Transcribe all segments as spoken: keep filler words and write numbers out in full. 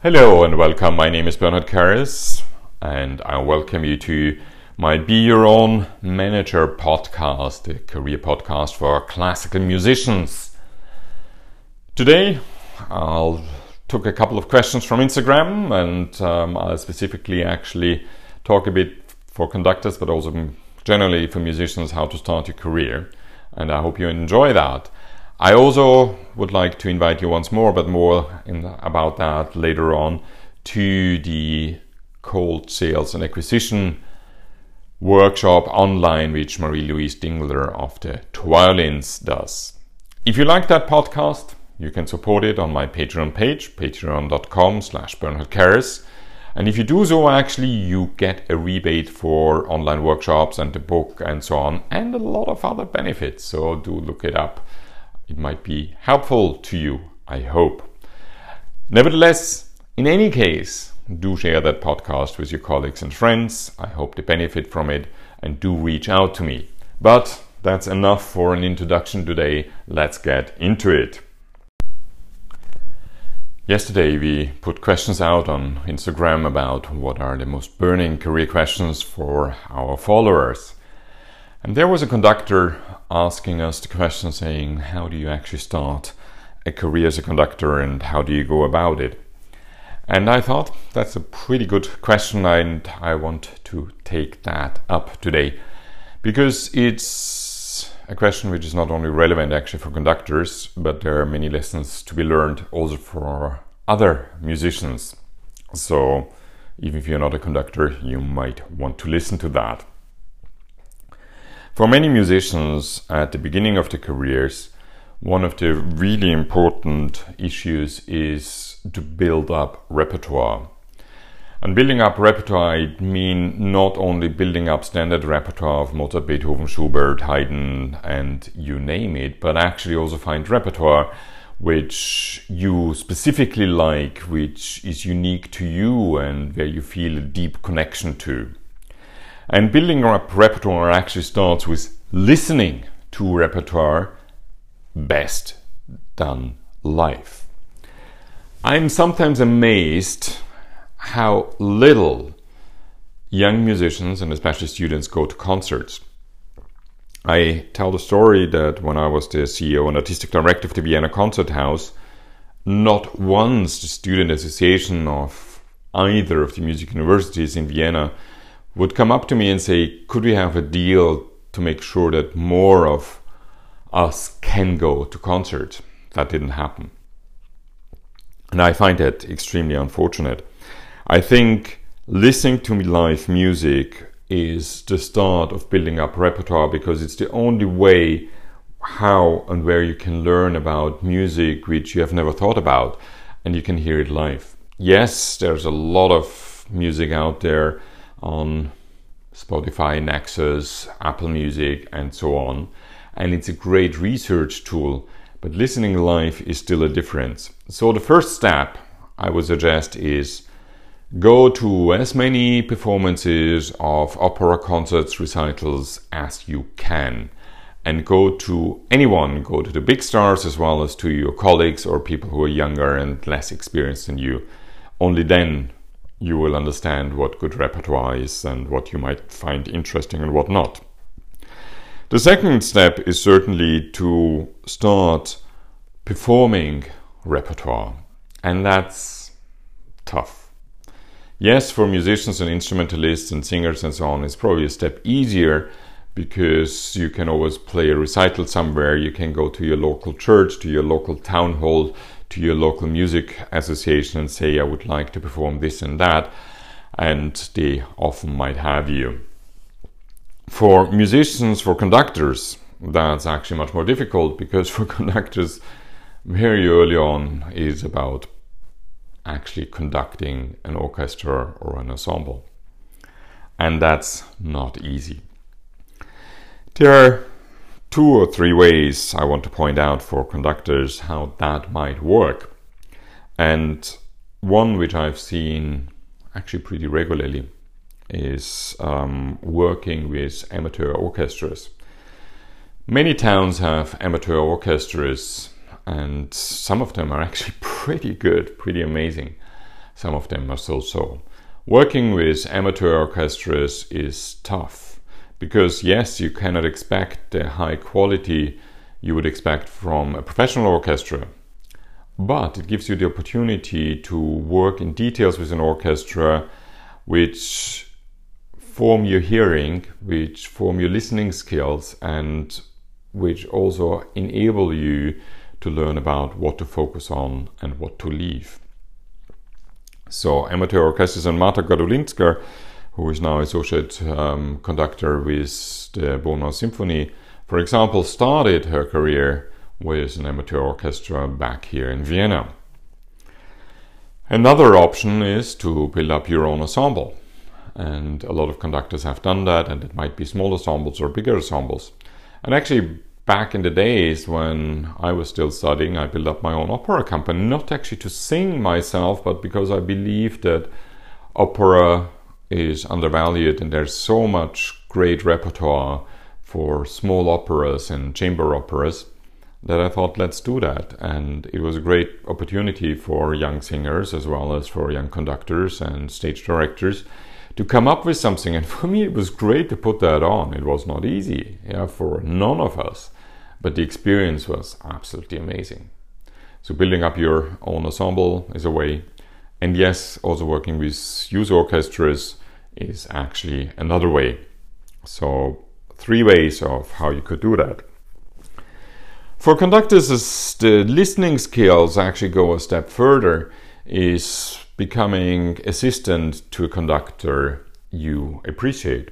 Hello and welcome. My name is Bernhard Karras and I welcome you to my Be Your Own Manager podcast, a career podcast for classical musicians. Today I'll took a couple of questions from Instagram and um, I'll specifically actually talk a bit for conductors but also generally for musicians how to start your career, and I hope you enjoy that. I also would like to invite you once more, but more in, about that later on, to the cold sales and acquisition workshop online which Marie-Louise Dingler of the Twirlins does. If you like that podcast, you can support it on my Patreon page, patreon.com slash Bernhard Karras. And if you do so, actually you get a rebate for online workshops and the book and so on, and a lot of other benefits. So do look it up. It might be helpful to you, I hope. Nevertheless, in any case, do share that podcast with your colleagues and friends. I hope they benefit from it, and do reach out to me. But that's enough for an introduction today. Let's get into it. Yesterday we put questions out on Instagram about what are the most burning career questions for our followers. And there was a conductor asking us the question saying, how do you actually start a career as a conductor and how do you go about it? And I thought that's a pretty good question, and I want to take that up today because it's a question which is not only relevant actually for conductors, but there are many lessons to be learned also for other musicians. So even if you're not a conductor, you might want to listen to that. For many musicians at the beginning of their careers, one of the really important issues is to build up repertoire. And building up repertoire, I mean not only building up standard repertoire of Mozart, Beethoven, Schubert, Haydn, and you name it, but actually also find repertoire which you specifically like, which is unique to you and where you feel a deep connection to. And building up repertoire actually starts with listening to repertoire, best done live. I'm sometimes amazed how little young musicians and especially students go to concerts. I tell the story that when I was the C E O and artistic director of the Vienna Concert House, not once the student association of either of the music universities in Vienna would come up to me and say, could we have a deal to make sure that more of us can go to concerts? That didn't happen. And I find that extremely unfortunate. I think listening to live music is the start of building up repertoire because it's the only way how and where you can learn about music which you have never thought about, and you can hear it live. Yes, there's a lot of music out there on Spotify, Nexus, Apple Music, and so on. And it's a great research tool, but listening live is still a difference. So the first step I would suggest is go to as many performances of opera concerts, recitals as you can. And go to anyone, go to the big stars as well as to your colleagues or people who are younger and less experienced than you. Only then you will understand what good repertoire is and what you might find interesting and what not. The second step is certainly to start performing repertoire, and that's tough. Yes, for musicians and instrumentalists and singers and so on, it's probably a step easier because you can always play a recital somewhere, you can go to your local church, to your local town hall, to your local music association and say, I would like to perform this and that, and they often might have you. For musicians, for conductors, that's actually much more difficult because for conductors, very early on is about actually conducting an orchestra or an ensemble. And that's not easy. There are two or three ways I want to point out for conductors how that might work. And one which I've seen actually pretty regularly is um, working with amateur orchestras. Many towns have amateur orchestras and some of them are actually pretty good, pretty amazing. some of them are so-so. Working with amateur orchestras is tough because, yes, you cannot expect the high quality you would expect from a professional orchestra, but it gives you the opportunity to work in details with an orchestra which form your hearing, which form your listening skills, and which also enable you to learn about what to focus on and what to leave. So amateur orchestras, and Marta Gadulinska, who is now associate um, conductor with the Bonn Symphony, for example, started her career with an amateur orchestra back here in Vienna. Another option is to build up your own ensemble. And a lot of conductors have done that, and it might be small ensembles or bigger ensembles. And actually, back in the days when I was still studying, I built up my own opera company, not actually to sing myself, but because I believe that opera is undervalued and there's so much great repertoire for small operas and chamber operas that I thought, let's do that. And it was a great opportunity for young singers as well as for young conductors and stage directors to come up with something. And for me, it was great to put that on. It was not easy, yeah, for none of us, but the experience was absolutely amazing. So building up your own ensemble is a way. And yes, also working with youth orchestras is actually another way. So three ways of how you could do that. For conductors, the listening skills actually go a step further, is becoming assistant to a conductor you appreciate.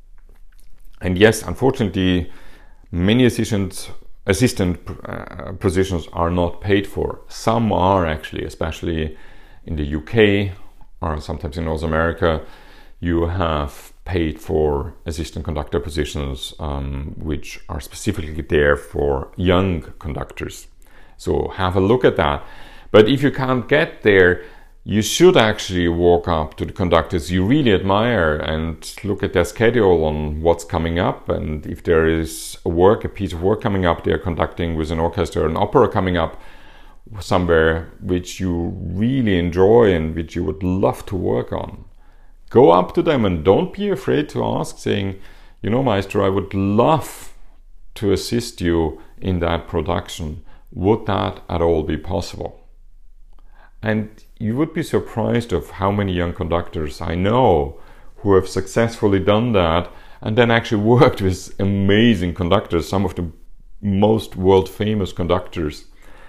And yes, unfortunately, many assistant, assistant uh, positions are not paid for. Some are actually, especially in the U K or sometimes in North America, you have paid for assistant conductor positions um, which are specifically there for young conductors. So have a look at that. But if you can't get there, you should actually walk up to the conductors you really admire and look at their schedule on what's coming up. And if there is a work, a piece of work coming up, they're conducting with an orchestra, an opera coming up somewhere which you really enjoy and which you would love to work on. Go up to them and don't be afraid to ask, saying, you know, Maestro, I would love to assist you in that production. Would that at all be possible? And you would be surprised of how many young conductors I know who have successfully done that and then actually worked with amazing conductors, some of the most world famous conductors.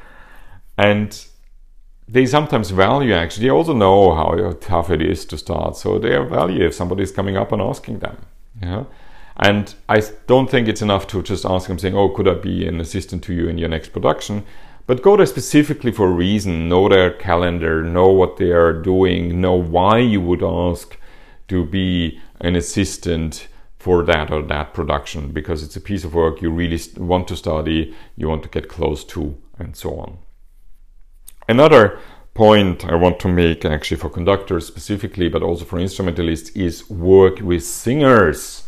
And they sometimes value, actually, they also know how tough it is to start. So they value if somebody is coming up and asking them. Yeah? And I don't think it's enough to just ask them saying, oh, could I be an assistant to you in your next production? But go there specifically for a reason, know their calendar, know what they are doing, know why you would ask to be an assistant for that or that production, because it's a piece of work you really want to study, you want to get close to, and so on. Another point I want to make actually for conductors specifically, but also for instrumentalists, is work with singers.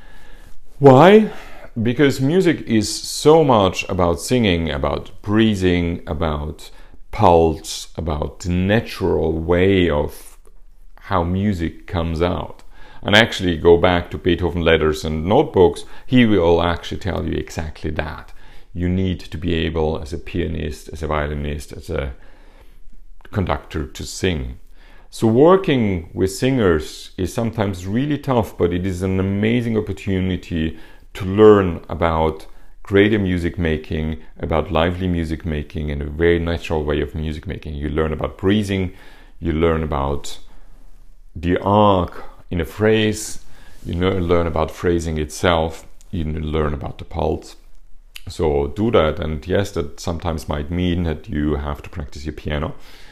Why? Because music is so much about singing, about breathing, about pulse, about the natural way of how music comes out. And actually go back to Beethoven letters and notebooks, he will actually tell you exactly that. You need to be able, as a pianist, as a violinist, as a conductor, to sing. So working with singers is sometimes really tough, but it is an amazing opportunity to learn about greater music making, about lively music making, and a very natural way of music making. You learn about breathing, you learn about the arc in a phrase, you learn about phrasing itself, you learn about the pulse. So do that, and yes, that sometimes might mean that you have to practice your piano.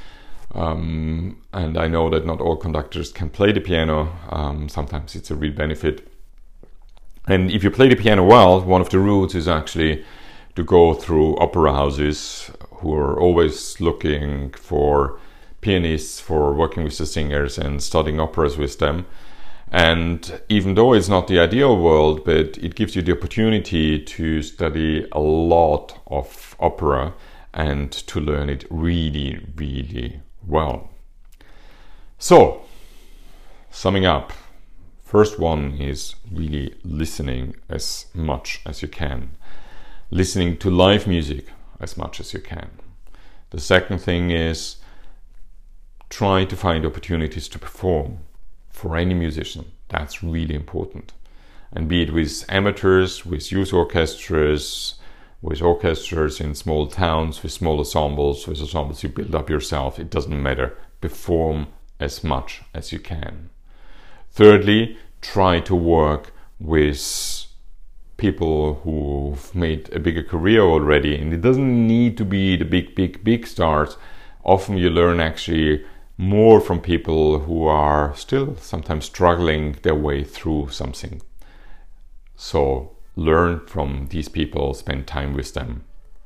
Um, and I know that not all conductors can play the piano. Um, sometimes it's a real benefit. And if you play the piano well, one of the routes is actually to go through opera houses who are always looking for pianists for working with the singers and studying operas with them. And even though it's not the ideal world, but it gives you the opportunity to study a lot of opera and to learn it really, really well. So, summing up, first one is really listening as much as you can. Listening to live music as much as you can. The second thing is try to find opportunities to perform for any musician. That's really important. And be it with amateurs, with youth orchestras, with orchestras in small towns, with small ensembles, with ensembles you build up yourself, it doesn't matter. Perform as much as you can. Thirdly, try to work with people who've made a bigger career already, and it doesn't need to be the big, big, big stars. Often you learn actually more from people who are still sometimes struggling their way through something. So learn from these people, spend time with them.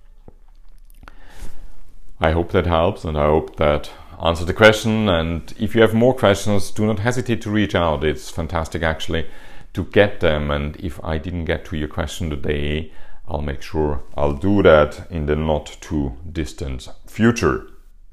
I hope that helps, and I hope that answered the question. And if you have more questions, do not hesitate to reach out. It's fantastic actually to get them. And if I didn't get to your question today, I'll make sure I'll do that in the not too distant future.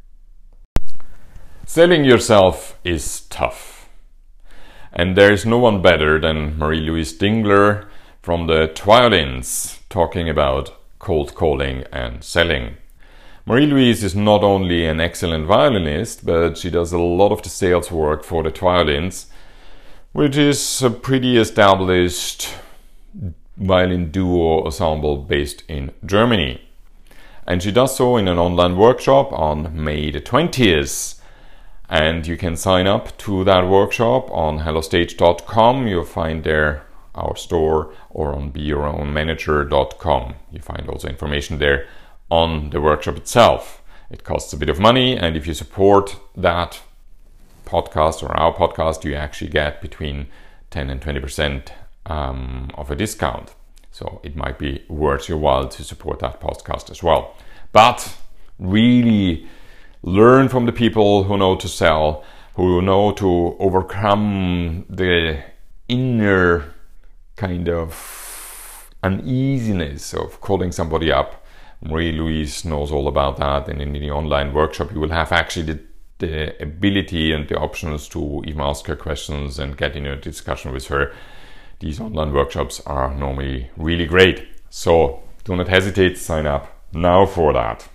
Selling yourself is tough. And there is no one better than Marie-Louise Dingler from the Twiolins talking about cold calling and selling. Marie-Louise is not only an excellent violinist, but she does a lot of the sales work for the Twiolins, which is a pretty established violin duo ensemble based in Germany. And she does so in an online workshop on May the twentieth. And you can sign up to that workshop on hello stage dot com. You'll find there our store, or on be your own manager dot com. You find also information there on the workshop itself. It costs a bit of money, and if you support that podcast or our podcast, you actually get between ten and twenty percent um, of a discount. So it might be worth your while to support that podcast as well. But really learn from the people who know to sell, who know to overcome the inner kind of uneasiness of calling somebody up. Marie-Louise knows all about that, and in the online workshop you will have actually the, the ability and the options to even ask her questions and get in a discussion with her. These online workshops are normally really great, so do not hesitate to sign up now for that.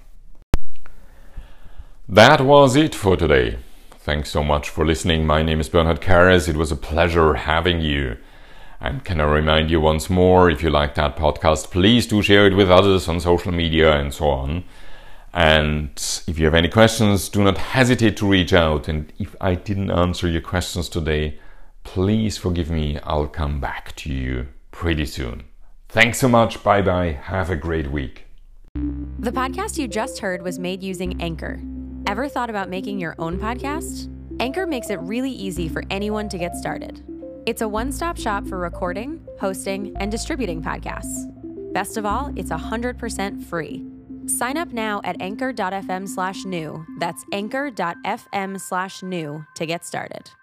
That was it for today. Thanks so much for listening. My name is Bernhard Karas. It was a pleasure having you. And can I remind you once more, if you like that podcast, please do share it with others on social media and so on. And if you have any questions, do not hesitate to reach out. And if I didn't answer your questions today, please forgive me. I'll come back to you pretty soon. Thanks so much. Bye bye. Have a great week. The podcast you just heard was made using Anchor. Ever thought about making your own podcast? Anchor makes it really easy for anyone to get started. It's a one-stop shop for recording, hosting, and distributing podcasts. Best of all, it's one hundred percent free. Sign up now at anchor dot f m slash new. That's anchor dot f m slash new to get started.